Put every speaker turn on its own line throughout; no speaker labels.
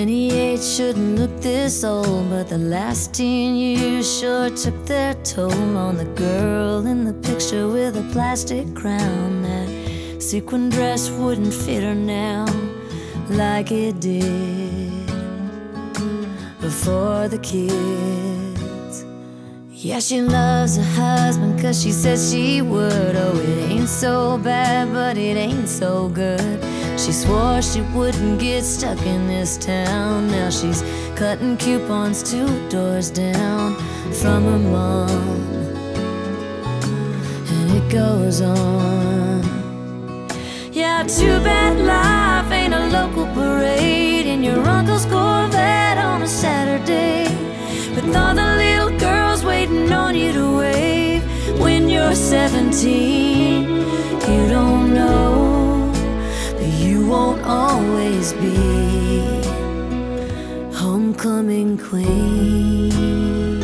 28 shouldn't look this old, but the last 10 years sure took their toll on the girl in the picture with a plastic crown. That sequin dress wouldn't fit her now like it did before the kids. Yeah, she loves her husband 'cause she says she would. Oh, it ain't so bad, but it ain't so good. She swore she wouldn't get stuck in this town. Now she's cutting coupons 2 doors down from her mom, and it goes on. Yeah, too bad life ain't a local parade in your uncle's Corvette on a Saturday, with all the little girls waiting on you to wave when you're 17. You don't know, but you won't always be homecoming queen.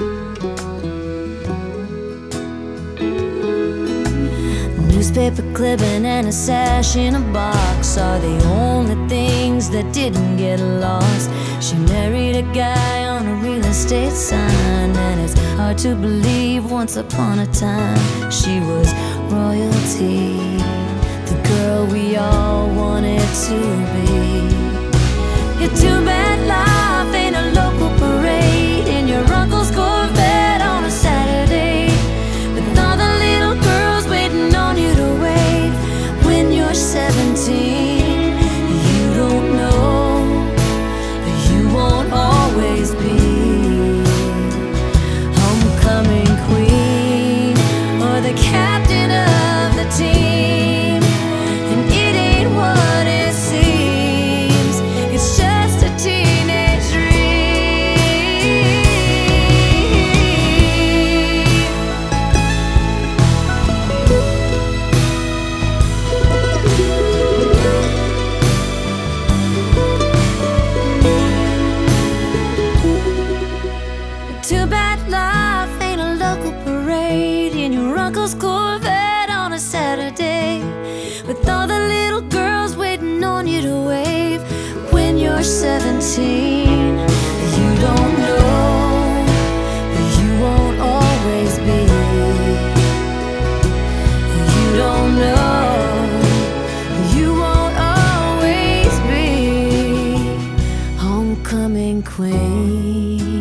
Newspaper clipping and a sash in a box are the only things that didn't get lost. She married a guy on a real estate sign, and it's hard to believe once upon a time she was royalty, the girl we all wanted to be. You're too bad life ain't a local parade in your uncle's Corvette on a Saturday, with all the little girls waiting on you to wave when you're 17. You don't know, but you won't always be homecoming queen or the captain of the team. And it ain't what it seems, it's just a teenage dream. Too bad life ain't a local parade in your uncle's Corvette on a Saturday, with all the little girls waiting on you to wave when you're 17. You don't know, but you won't always be. You don't know, you won't always be homecoming queen.